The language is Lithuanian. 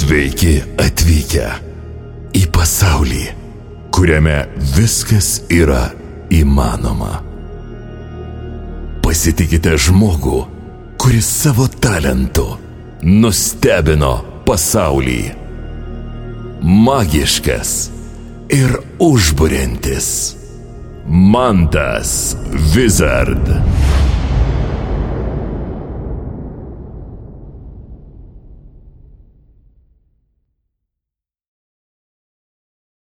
Sveiki atvykę į pasaulį, kuriame viskas yra įmanoma. Pasitikite žmogų, kuris savo talentu nustebino pasaulį. Magiškas ir užburiantis Mantas Wizard.